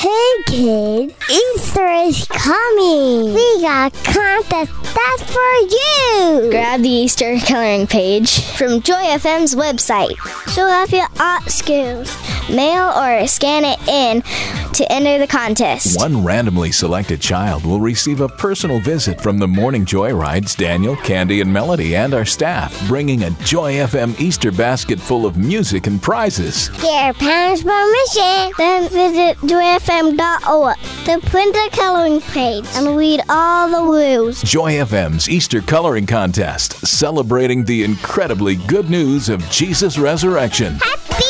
Hey kids, Easter is coming. We got a contest that's for you. Grab the Easter coloring page from Joy FM's website. Show off your art skills. Mail or scan it in to enter the contest. One randomly selected child will receive a personal visit from the Morning Joyrides, Daniel, Candy, and Melody, and our staff, bringing a Joy FM Easter basket full of music and prizes. Get your parents' permission. Then visit joyfm.org to print the coloring page and read all the rules. Joy FM's Easter Coloring Contest, celebrating the incredibly good news of Jesus' resurrection. Happy